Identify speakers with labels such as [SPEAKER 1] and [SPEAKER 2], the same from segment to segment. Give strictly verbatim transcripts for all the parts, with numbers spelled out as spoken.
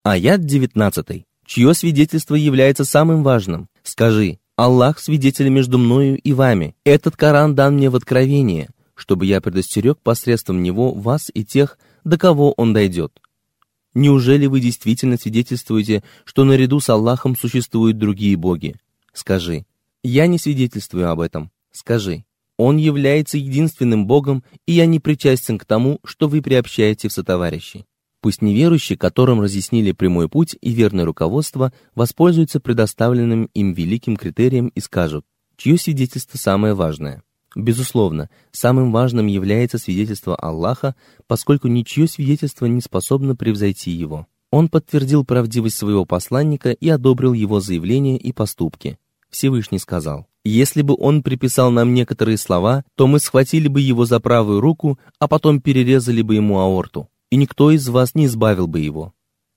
[SPEAKER 1] Аят девятнадцатый. Чье свидетельство является самым важным? Скажи: Аллах свидетель между мною и вами. Этот Коран дан мне в откровение, чтобы я предостерег посредством него вас и тех, до кого он дойдет. Неужели вы действительно свидетельствуете, что наряду с Аллахом существуют другие боги? Скажи: я не свидетельствую об этом. Скажи: Он является единственным Богом, и я не причастен к тому, что вы приобщаете в сотоварищи. Пусть неверующие, которым разъяснили прямой путь и верное руководство, воспользуются предоставленным им великим критерием и скажут: чье свидетельство самое важное? Безусловно, самым важным является свидетельство Аллаха, поскольку ничье свидетельство не способно превзойти его. Он подтвердил правдивость своего посланника и одобрил его заявления и поступки. Всевышний сказал: «Если бы он приписал нам некоторые слова, то мы схватили бы его за правую руку, а потом перерезали бы ему аорту, и никто из вас не избавил бы его».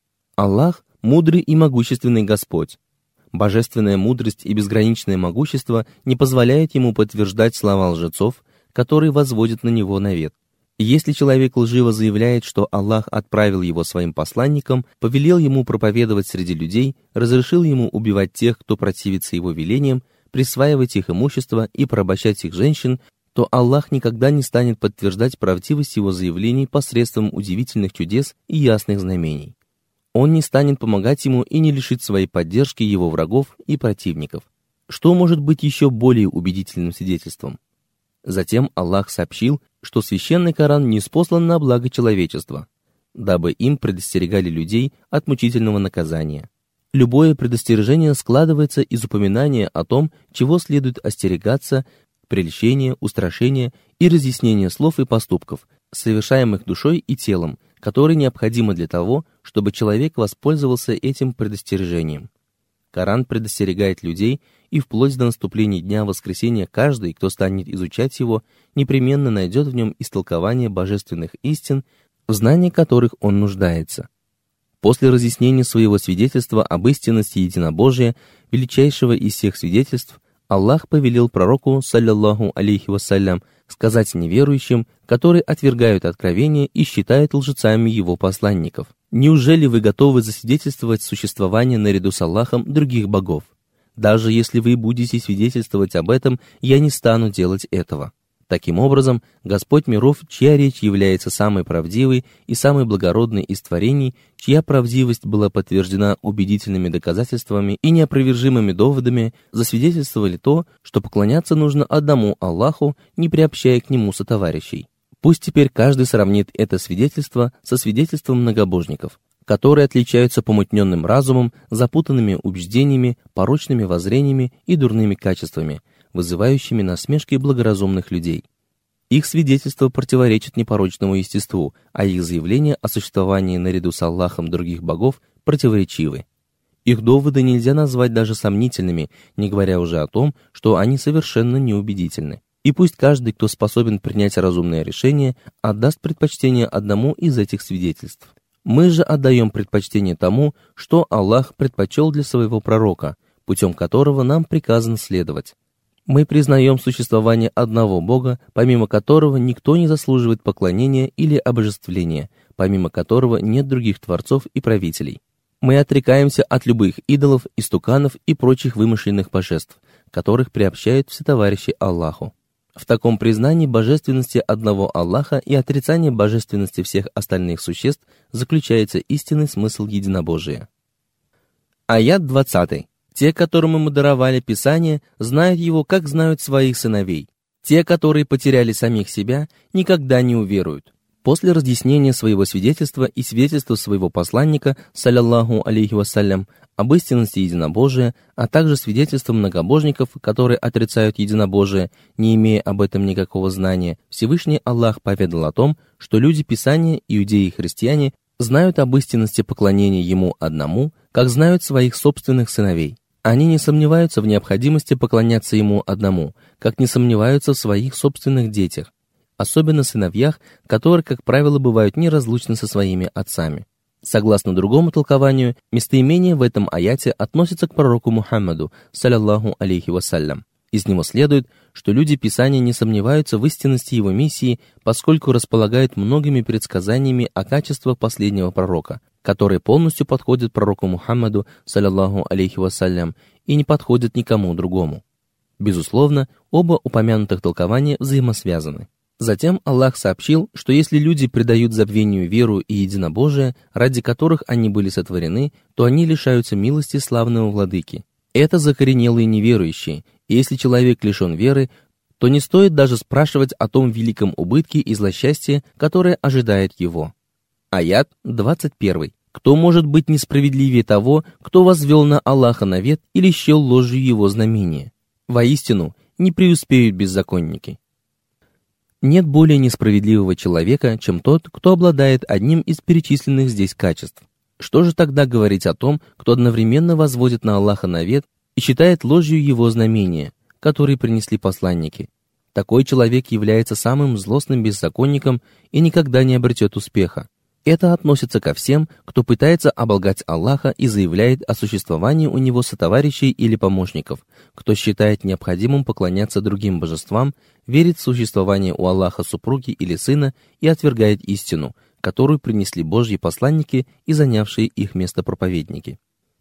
[SPEAKER 1] Аллах – мудрый и могущественный Господь. Божественная мудрость и безграничное могущество не позволяют ему подтверждать слова лжецов, которые возводят на него навет. Если человек лживо заявляет, что Аллах отправил его своим посланником, повелел ему проповедовать среди людей, разрешил ему убивать тех, кто противится его велениям, присваивать их имущество и порабощать их женщин, то Аллах никогда не станет подтверждать правдивость его заявлений посредством удивительных чудес и ясных знамений. Он не станет помогать ему и не лишит своей поддержки его врагов и противников. Что может быть еще более убедительным свидетельством? Затем Аллах сообщил, что священный Коран ниспослан на благо человечества, дабы им предостерегали людей от мучительного наказания. Любое предостережение складывается из упоминания о том, чего следует остерегаться, прельщения, устрашения и разъяснения слов и поступков, совершаемых душой и телом, которые необходимы для того, чтобы человек воспользовался этим предостережением. Коран предостерегает людей, и вплоть до наступления дня воскресения каждый, кто станет изучать его, непременно найдет в нем истолкование божественных истин, в знании которых он нуждается. После разъяснения своего свидетельства об истинности единобожия, величайшего из всех свидетельств, Аллах повелел пророку, саллаллаху алейхи вассалям, сказать неверующим, которые отвергают откровение и считают лжецами его посланников: «Неужели вы готовы засвидетельствовать существование наряду с Аллахом других богов? Даже если вы будете свидетельствовать об этом, я не стану делать этого». Таким образом, Господь миров, чья речь является самой правдивой и самой благородной из творений, чья правдивость была подтверждена убедительными доказательствами и неопровержимыми доводами, засвидетельствовали то, что поклоняться нужно одному Аллаху, не приобщая к нему сотоварищей. Пусть теперь каждый сравнит это свидетельство со свидетельством многобожников, которые отличаются помутненным разумом, запутанными убеждениями, порочными воззрениями и дурными качествами, вызывающими насмешки благоразумных людей. Их свидетельства противоречат непорочному естеству, а их заявления о существовании наряду с Аллахом других богов противоречивы. Их доводы нельзя назвать даже сомнительными, не говоря уже о том, что они совершенно неубедительны. И пусть каждый, кто способен принять разумное решение, отдаст предпочтение одному из этих свидетельств. Мы же отдаем предпочтение тому, что Аллах предпочел для своего пророка, путем которого нам приказано следовать. Мы признаем существование одного Бога, помимо которого никто не заслуживает поклонения или обожествления, помимо которого нет других творцов и правителей. Мы отрекаемся от любых идолов, истуканов и прочих вымышленных божеств, которых приобщают все товарищи Аллаху. В таком признании божественности одного Аллаха и отрицании божественности всех остальных существ заключается истинный смысл единобожия. Аят двадцатый. Те, которым мы даровали Писание, знают его, как знают своих сыновей. Те, которые потеряли самих себя, никогда не уверуют. После разъяснения своего свидетельства и свидетельства своего посланника, саллаллаху алейхи вассалям, об истинности единобожия, а также свидетельства многобожников, которые отрицают единобожие, не имея об этом никакого знания, Всевышний Аллах поведал о том, что люди Писания, иудеи и христиане, знают об истинности поклонения Ему одному, как знают своих собственных сыновей. Они не сомневаются в необходимости поклоняться Ему одному, как не сомневаются в своих собственных детях, особенно сыновьях, которые, как правило, бывают неразлучны со своими отцами. Согласно другому толкованию, местоимение в этом аяте относится к пророку Мухаммаду, саллаллаху алейхи вассалям. Из него следует, что люди Писания не сомневаются в истинности его миссии, поскольку располагают многими предсказаниями о качествах последнего пророка, которые полностью подходят пророку Мухаммаду, саллаллаху алейхи вассалям, и не подходят никому другому. Безусловно, оба упомянутых толкования взаимосвязаны. Затем Аллах сообщил, что если люди предают забвению веру и единобожие, ради которых они были сотворены, то они лишаются милости славного владыки. Это закоренелые неверующие, и если человек лишен веры, то не стоит даже спрашивать о том великом убытке и злосчастье, которое ожидает его. Аят двадцать один. Кто может быть несправедливее того, кто возвел на Аллаха навет или счел ложью его знамение? Воистину, не преуспеют беззаконники. Нет более несправедливого человека, чем тот, кто обладает одним из перечисленных здесь качеств. Что же тогда говорить о том, кто одновременно возводит на Аллаха навет и считает ложью его знамения, которые принесли посланники? Такой человек является самым злостным беззаконником и никогда не обретет успеха. Это относится ко всем, кто пытается оболгать Аллаха и заявляет о существовании у него сотоварищей или помощников, кто считает необходимым поклоняться другим божествам, верит в существование у Аллаха супруги или сына и отвергает истину, которую принесли Божьи посланники и занявшие их место проповедники.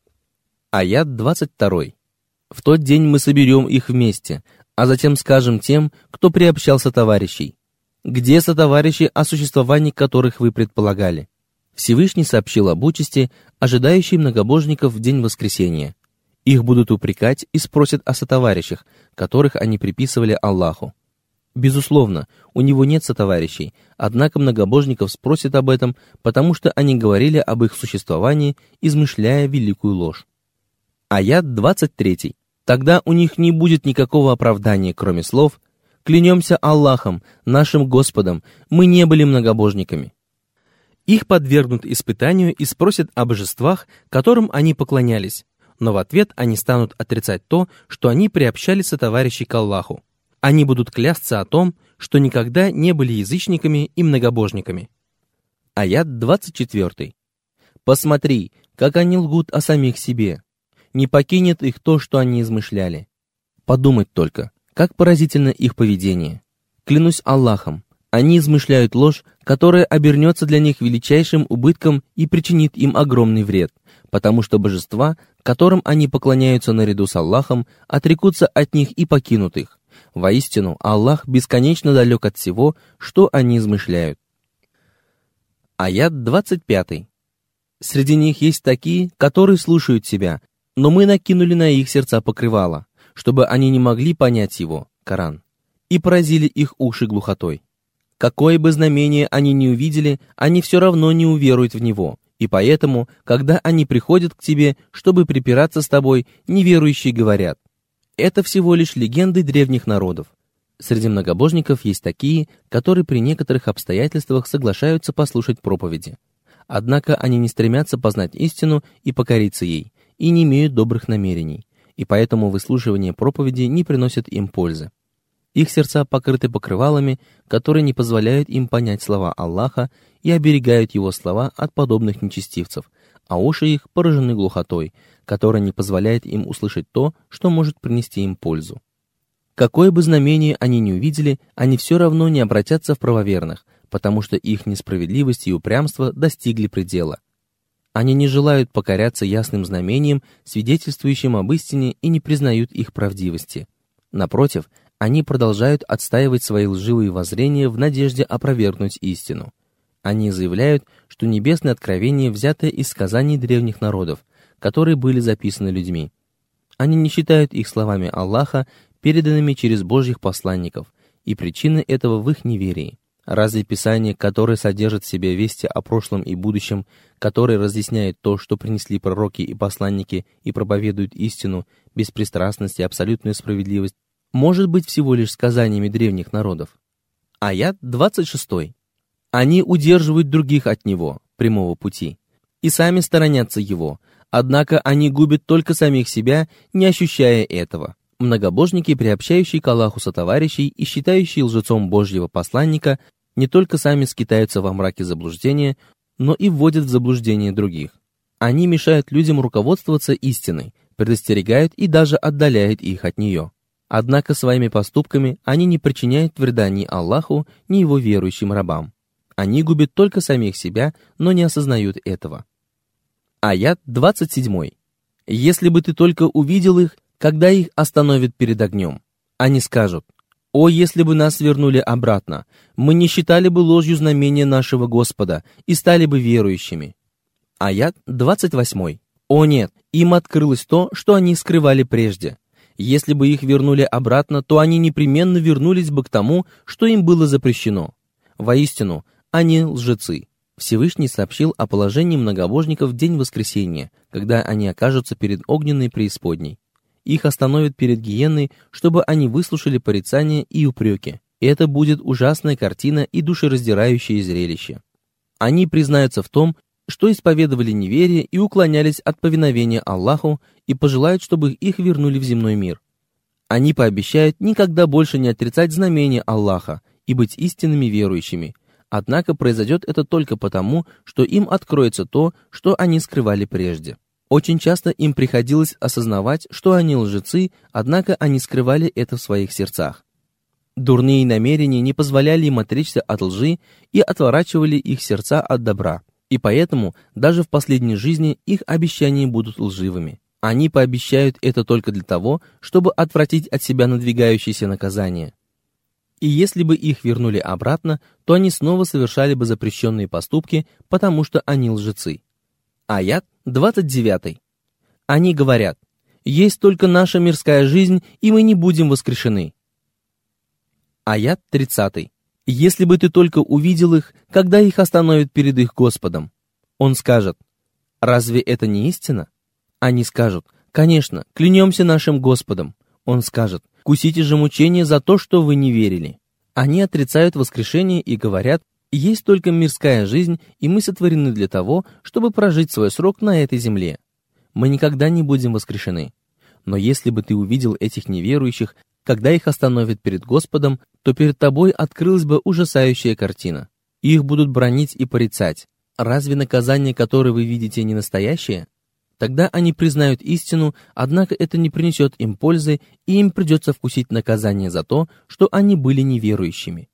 [SPEAKER 1] Аят двадцать два. В тот день мы соберем их вместе, а затем скажем тем, кто приобщал сотоварищей: где сотоварищи, о существовании которых вы предполагали? Всевышний сообщил об участи, ожидающей многобожников в день воскресения. Их будут упрекать и спросят о сотоварищах, которых они приписывали Аллаху. Безусловно, у него нет сотоварищей, однако многобожников спросят об этом, потому что они говорили об их существовании, измышляя великую ложь. Аят двадцать три. Тогда у них не будет никакого оправдания, кроме слов: «Клянемся Аллахом, нашим Господом, мы не были многобожниками». Их подвергнут испытанию и спросят о божествах, которым они поклонялись, но в ответ они станут отрицать то, что они приобщали сотоварищей к Аллаху. Они будут клясться о том, что никогда не были язычниками и многобожниками. Аят двадцать четыре. «Посмотри, как они лгут о самих себе. Не покинет их то, что они измышляли». Подумать только, как поразительно их поведение. Клянусь Аллахом, они измышляют ложь, которая обернется для них величайшим убытком и причинит им огромный вред, потому что божества, которым они поклоняются наряду с Аллахом, отрекутся от них и покинут их. Воистину, Аллах бесконечно далек от всего, что они измышляют. Аят двадцать пять. Среди них есть такие, которые слушают себя, но мы накинули на их сердца покрывало, чтобы они не могли понять его, Коран, и поразили их уши глухотой. Какое бы знамение они ни увидели, они все равно не уверуют в него, и поэтому, когда они приходят к тебе, чтобы припираться с тобой, неверующие говорят: это всего лишь легенды древних народов. Среди многобожников есть такие, которые при некоторых обстоятельствах соглашаются послушать проповеди. Однако они не стремятся познать истину и покориться ей, и не имеют добрых намерений, и поэтому выслушивание проповеди не приносит им пользы. Их сердца покрыты покрывалами, которые не позволяют им понять слова Аллаха и оберегают его слова от подобных нечестивцев, а уши их поражены глухотой, которая не позволяет им услышать то, что может принести им пользу. Какое бы знамение они ни увидели, они все равно не обратятся в правоверных, потому что их несправедливость и упрямство достигли предела. Они не желают покоряться ясным знамениям, свидетельствующим об истине, и не признают их правдивости. Напротив, они продолжают отстаивать свои лживые воззрения в надежде опровергнуть истину. Они заявляют, что небесные откровения взяты из сказаний древних народов, которые были записаны людьми. Они не считают их словами Аллаха, переданными через Божьих посланников, и причина этого в их неверии. Разве Писание, которое содержит в себе вести о прошлом и будущем, которое разъясняет то, что принесли пророки и посланники и проповедуют истину, беспристрастность и абсолютную справедливость, может быть всего лишь сказаниями древних народов? Аят двадцать шесть. Они удерживают других от него, прямого пути, и сами сторонятся его, однако они губят только самих себя, не ощущая этого. Многобожники, приобщающие к Аллаху сотоварищей и считающие лжецом Божьего посланника, не только сами скитаются во мраке заблуждения, но и вводят в заблуждение других. Они мешают людям руководствоваться истиной, предостерегают и даже отдаляют их от нее. Однако своими поступками они не причиняют вреда ни Аллаху, ни его верующим рабам. Они губят только самих себя, но не осознают этого. Аят двадцать семь. «Если бы ты только увидел их, когда их остановят перед огнем, они скажут: «О, если бы нас вернули обратно, мы не считали бы ложью знамения нашего Господа и стали бы верующими». Аят двадцать восемь. «О нет, им открылось то, что они скрывали прежде. Если бы их вернули обратно, то они непременно вернулись бы к тому, что им было запрещено. Воистину, они лжецы». Всевышний сообщил о положении многобожников в день воскресения, когда они окажутся перед огненной преисподней. Их остановят перед гиенной, чтобы они выслушали порицания и упреки. И это будет ужасная картина и душераздирающее зрелище. Они признаются в том, что исповедовали неверие и уклонялись от повиновения Аллаху, и пожелают, чтобы их вернули в земной мир. Они пообещают никогда больше не отрицать знамения Аллаха и быть истинными верующими. Однако произойдет это только потому, что им откроется то, что они скрывали прежде. Очень часто им приходилось осознавать, что они лжецы, однако они скрывали это в своих сердцах. Дурные намерения не позволяли им отречься от лжи и отворачивали их сердца от добра. И поэтому даже в последней жизни их обещания будут лживыми. Они пообещают это только для того, чтобы отвратить от себя надвигающееся наказание. И если бы их вернули обратно, то они снова совершали бы запрещенные поступки, потому что они лжецы. Аят двадцать девять. Они говорят: «Есть только наша мирская жизнь, и мы не будем воскрешены». Аят тридцать. «Если бы ты только увидел их, когда их остановят перед их Господом». Он скажет: «Разве это не истина?» Они скажут: «Конечно, клянемся нашим Господом». Он скажет: «Кусите же мучения за то, что вы не верили». Они отрицают воскрешение и говорят: «Есть только мирская жизнь, и мы сотворены для того, чтобы прожить свой срок на этой земле. Мы никогда не будем воскрешены». Но если бы ты увидел этих неверующих, когда их остановят перед Господом, то перед тобой открылась бы ужасающая картина. Их будут бранить и порицать. Разве наказание, которое вы видите, не настоящее? Тогда они признают истину, однако это не принесет им пользы, и им придется вкусить наказание за то, что они были неверующими.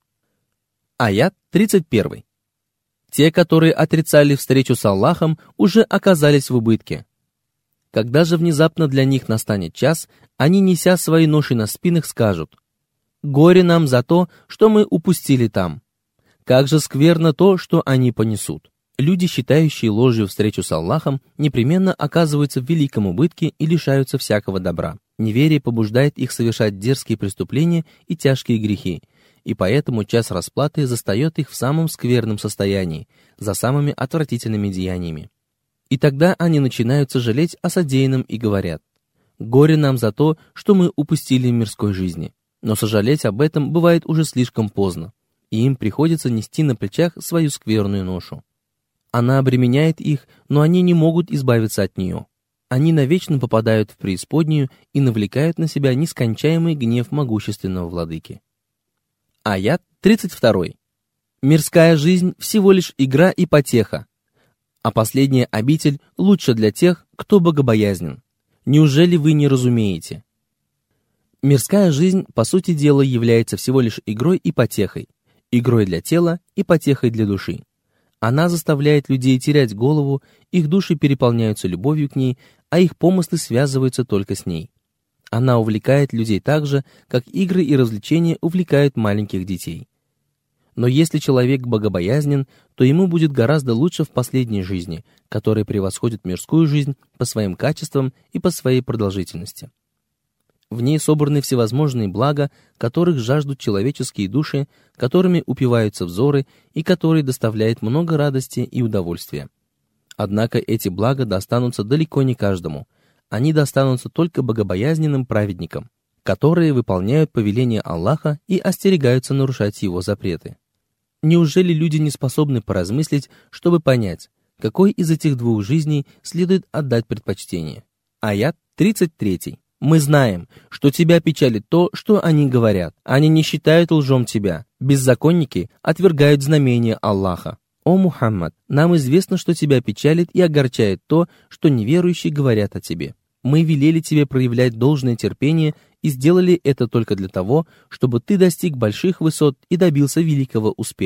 [SPEAKER 1] Аят тридцать один. Те, которые отрицали встречу с Аллахом, уже оказались в убытке. Когда же внезапно для них настанет час, они, неся свои ноши на спинах, скажут: «Горе нам за то, что мы упустили там. Как же скверно то, что они понесут». Люди, считающие ложью встречу с Аллахом, непременно оказываются в великом убытке и лишаются всякого добра. Неверие побуждает их совершать дерзкие преступления и тяжкие грехи, и поэтому час расплаты застает их в самом скверном состоянии, за самыми отвратительными деяниями. И тогда они начинают сожалеть о содеянном и говорят: «Горе нам за то, что мы упустили мирской жизни». Но сожалеть об этом бывает уже слишком поздно, и им приходится нести на плечах свою скверную ношу. Она обременяет их, но они не могут избавиться от нее. Они навечно попадают в преисподнюю и навлекают на себя нескончаемый гнев могущественного владыки. Аят тридцать два. «Мирская жизнь всего лишь игра и потеха, а последняя обитель лучше для тех, кто богобоязнен. Неужели вы не разумеете?» Мирская жизнь, по сути дела, является всего лишь игрой и потехой, игрой для тела и потехой для души. Она заставляет людей терять голову, их души переполняются любовью к ней, а их помыслы связываются только с ней. Она увлекает людей так же, как игры и развлечения увлекают маленьких детей. Но если человек богобоязнен, то ему будет гораздо лучше в последней жизни, которая превосходит мирскую жизнь по своим качествам и по своей продолжительности. В ней собраны всевозможные блага, которых жаждут человеческие души, которыми упиваются взоры и которые доставляют много радости и удовольствия. Однако эти блага достанутся далеко не каждому. Они достанутся только богобоязненным праведникам, которые выполняют повеления Аллаха и остерегаются нарушать его запреты. Неужели люди не способны поразмыслить, чтобы понять, какой из этих двух жизней следует отдать предпочтение? Аят тридцать три. «Мы знаем, что тебя печалит то, что они говорят. Они не считают лжом тебя. Беззаконники отвергают знамения Аллаха. О Мухаммад, нам известно, что тебя печалит и огорчает то, что неверующие говорят о тебе. Мы велели тебе проявлять должное терпение и сделали это только для того, чтобы ты достиг больших высот и добился великого успеха.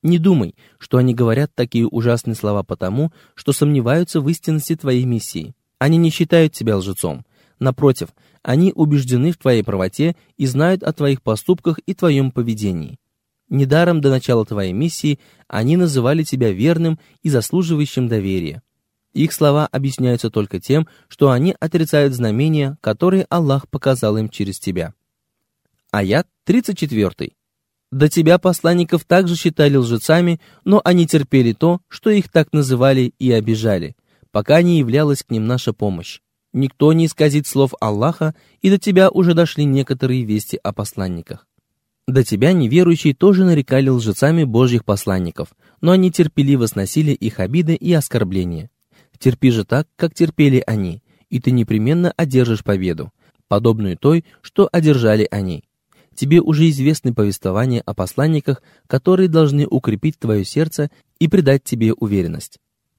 [SPEAKER 1] Не думай, что они говорят такие ужасные слова потому, что сомневаются в истинности твоей миссии. Они не считают тебя лжецом. Напротив, они убеждены в твоей правоте и знают о твоих поступках и твоем поведении. Недаром до начала твоей миссии они называли тебя верным и заслуживающим доверия. Их слова объясняются только тем, что они отрицают знамения, которые Аллах показал им через тебя. Аят тридцать четыре. До тебя посланников также считали лжецами, но они терпели то, что их так называли и обижали, пока не являлась к ним наша помощь. Никто не исказит слов Аллаха, и до тебя уже дошли некоторые вести о посланниках. До тебя неверующие тоже нарекали лжецами Божьих посланников, но они терпеливо сносили их обиды и оскорбления. Терпи же так, как терпели они, и ты непременно одержишь победу, подобную той, что одержали они. Тебе уже известны повествования о посланниках, которые должны укрепить твое сердце и придать тебе уверенность.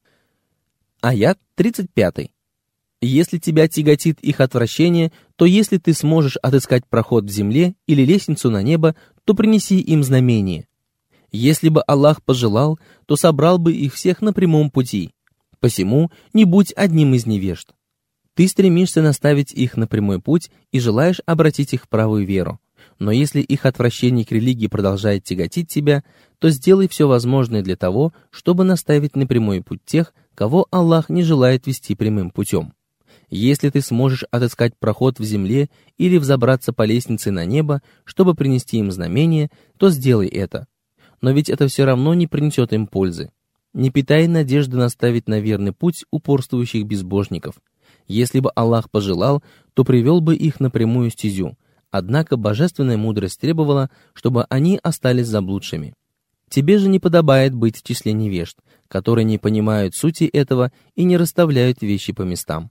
[SPEAKER 1] Аят тридцать пять. Если тебя тяготит их отвращение, то если ты сможешь отыскать проход в земле или лестницу на небо, то принеси им знамение. Если бы Аллах пожелал, то собрал бы их всех на прямом пути. Посему не будь одним из невежд. Ты стремишься наставить их на прямой путь и желаешь обратить их в правую веру. Но если их отвращение к религии продолжает тяготить тебя, то сделай все возможное для того, чтобы наставить на прямой путь тех, кого Аллах не желает вести прямым путем. Если ты сможешь отыскать проход в земле или взобраться по лестнице на небо, чтобы принести им знамение, то сделай это. Но ведь это все равно не принесет им пользы. Не питай надежды наставить на верный путь упорствующих безбожников. Если бы Аллах пожелал, то привел бы их на прямую стезю. Однако божественная мудрость требовала, чтобы они остались заблудшими. Тебе же не подобает быть в числе невежд, которые не понимают сути этого и не расставляют вещи по местам.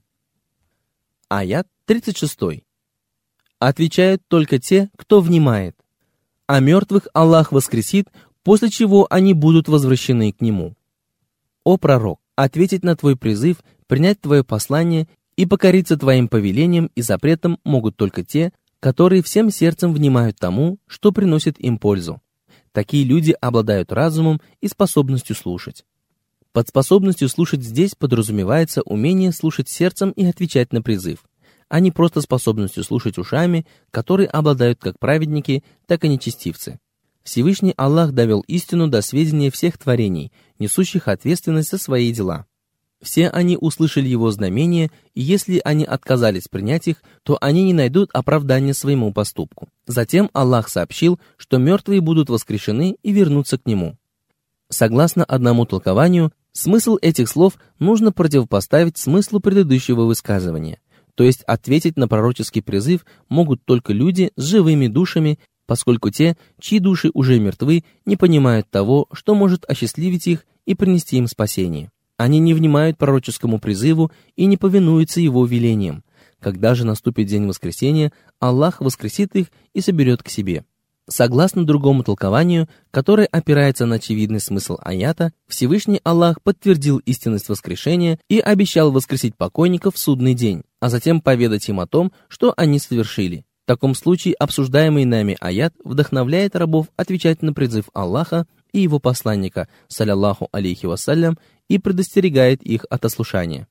[SPEAKER 1] Аят тридцать шесть. Отвечают только те, кто внимает. А мертвых Аллах воскресит, после чего они будут возвращены к Нему. О пророк, ответить на твой призыв, принять твое послание и покориться твоим повелениям и запретам могут только те, которые всем сердцем внимают тому, что приносит им пользу. Такие люди обладают разумом и способностью слушать. Под способностью слушать здесь подразумевается умение слушать сердцем и отвечать на призыв, а не просто способностью слушать ушами, которые обладают как праведники, так и нечестивцы. Всевышний Аллах довел истину до сведения всех творений, несущих ответственность за свои дела. Все они услышали его знамения, и если они отказались принять их, то они не найдут оправдания своему поступку. Затем Аллах сообщил, что мертвые будут воскрешены и вернутся к Нему. Согласно одному толкованию, смысл этих слов нужно противопоставить смыслу предыдущего высказывания, то есть ответить на пророческий призыв могут только люди с живыми душами, поскольку те, чьи души уже мертвы, не понимают того, что может осчастливить их и принести им спасение. Они не внимают пророческому призыву и не повинуются его велениям. Когда же наступит день воскресения, Аллах воскресит их и соберет к себе. Согласно другому толкованию, которое опирается на очевидный смысл аята, Всевышний Аллах подтвердил истинность воскрешения и обещал воскресить покойников в судный день, а затем поведать им о том, что они совершили. В таком случае обсуждаемый нами аят вдохновляет рабов отвечать на призыв Аллаха и его посланника, саллаллаху алейхи вассалям, и предостерегает их от ослушания.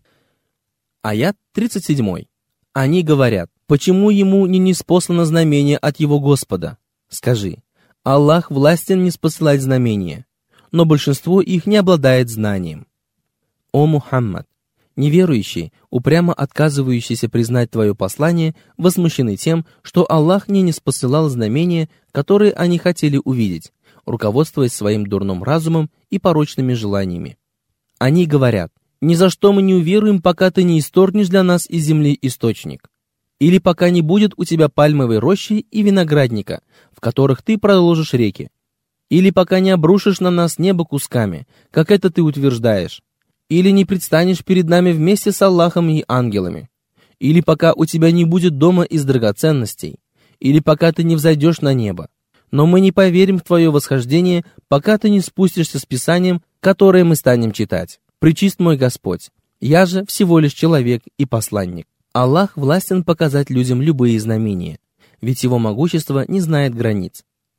[SPEAKER 1] Аят тридцать семь. Они говорят: почему ему не ниспослано знамение от его Господа? Скажи: Аллах властен ниспосылать знамения, но большинство их не обладает знанием. О Мухаммад! Неверующие, упрямо отказывающиеся признать твое послание, возмущены тем, что Аллах не ниспосылал знамения, которые они хотели увидеть, руководствуясь своим дурным разумом и порочными желаниями. Они говорят: ни за что мы не уверуем, пока ты не исторгнешь для нас из земли источник, или пока не будет у тебя пальмовой рощи и виноградника, в которых ты проложишь реки, или пока не обрушишь на нас небо кусками, как это ты утверждаешь, или не предстанешь перед нами вместе с Аллахом и ангелами, или пока у тебя не будет дома из драгоценностей, или пока ты не взойдешь на небо. Но мы не поверим в твое восхождение, пока ты не спустишься с Писанием, которое мы станем читать. Пречист мой Господь, я же всего лишь человек и посланник. Аллах властен показать людям любые знамения, ведь его могущество не знает границ.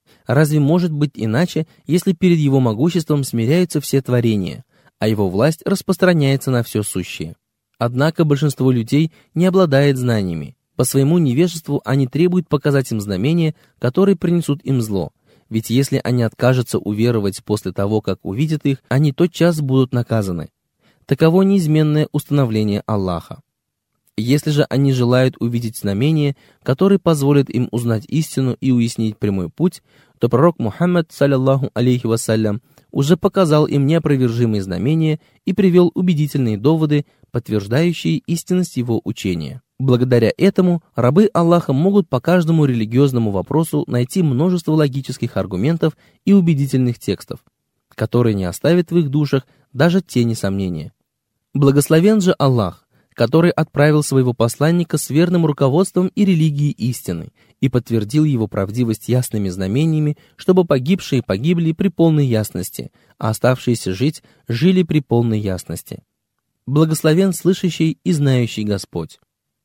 [SPEAKER 1] Разве может быть иначе, если перед Его могуществом смиряются все творения, а Его власть распространяется на все сущее? Однако большинство людей не обладает знаниями. По своему невежеству они требуют показать им знамения, которые принесут им зло. Ведь если они откажутся уверовать после того, как увидят их, они тотчас будут наказаны. Таково неизменное установление Аллаха. Если же они желают увидеть знамения, которые позволят им узнать истину и уяснить прямой путь, то пророк Мухаммад, саллаллаху алейхи вассалям, уже показал им неопровержимые знамения и привел убедительные доводы, подтверждающие истинность его учения. Благодаря этому рабы Аллаха могут по каждому религиозному вопросу найти множество логических аргументов и убедительных текстов, которые не оставят в их душах даже тени сомнения. Благословен же Аллах, который отправил своего посланника с верным руководством и религией истины и подтвердил его правдивость ясными знамениями, чтобы погибшие погибли при полной ясности, а оставшиеся жить жили при полной ясности. Благословен слышащий и знающий Господь.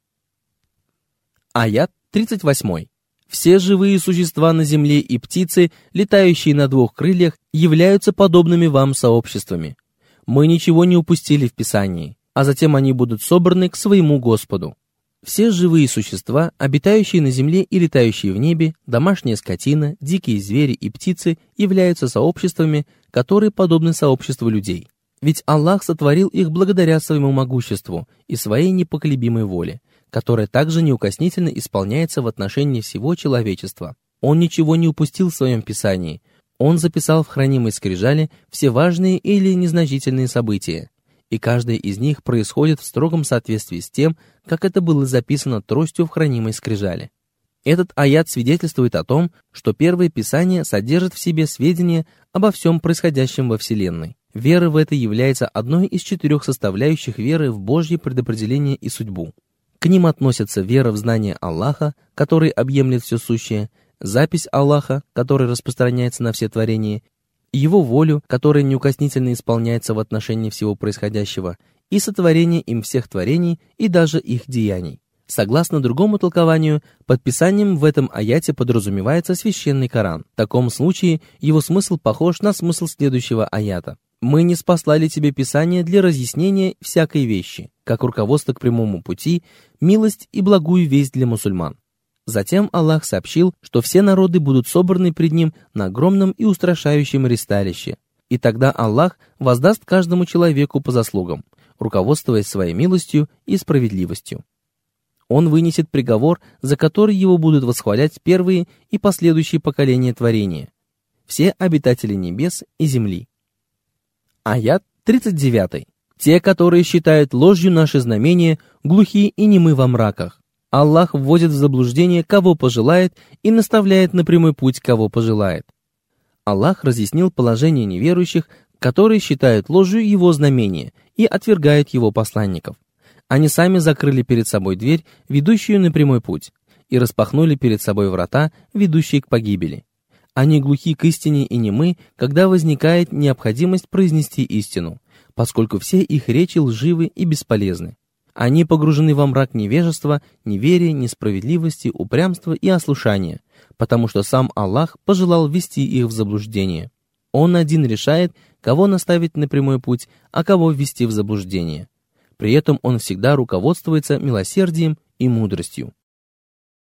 [SPEAKER 1] Аят тридцать восемь. Все живые существа на земле и птицы, летающие на двух крыльях, являются подобными вам сообществами. Мы ничего не упустили в Писании, а затем они будут собраны к своему Господу. Все живые существа, обитающие на земле и летающие в небе, домашняя скотина, дикие звери и птицы, являются сообществами, которые подобны сообществу людей. Ведь Аллах сотворил их благодаря своему могуществу и своей непоколебимой воле, которая также неукоснительно исполняется в отношении всего человечества. Он ничего не упустил в своем Писании. Он записал в хранимой скрижали все важные или незначительные события, и каждое из них происходит в строгом соответствии с тем, как это было записано тростью в хранимой скрижали. Этот аят свидетельствует о том, что первое Писание содержит в себе сведения обо всем происходящем во Вселенной. Вера в это является одной из четырех составляющих веры в Божье предопределение и судьбу. К ним относятся вера в знание Аллаха, который объемлет все сущее, запись Аллаха, который распространяется на все творения, Его волю, которая неукоснительно исполняется в отношении всего происходящего, и сотворение им всех творений и даже их деяний. Согласно другому толкованию, под Писанием в этом аяте подразумевается священный Коран. В таком случае его смысл похож на смысл следующего аята. «Мы не спаслали тебе Писание для разъяснения всякой вещи, как руководство к прямому пути, милость и благую весть для мусульман». Затем Аллах сообщил, что все народы будут собраны пред Ним на огромном и устрашающем ристалище. И тогда Аллах воздаст каждому человеку по заслугам, руководствуясь своей милостью и справедливостью. Он вынесет приговор, за который его будут восхвалять первые и последующие поколения творения, все обитатели небес и земли. Аят тридцать девять. Те, которые считают ложью наши знамения, глухи и немы во мраках. Аллах вводит в заблуждение, кого пожелает, и наставляет на прямой путь, кого пожелает. Аллах разъяснил положение неверующих, которые считают ложью Его знамения и отвергают Его посланников. Они сами закрыли перед собой дверь, ведущую на прямой путь, и распахнули перед собой врата, ведущие к погибели. Они глухи к истине и немы, когда возникает необходимость произнести истину, поскольку все их речи лживы и бесполезны. Они погружены во мрак невежества, неверия, несправедливости, упрямства и ослушания, потому что сам Аллах пожелал ввести их в заблуждение. Он один решает, кого наставить на прямой путь, а кого ввести в заблуждение. При этом Он всегда руководствуется милосердием и мудростью.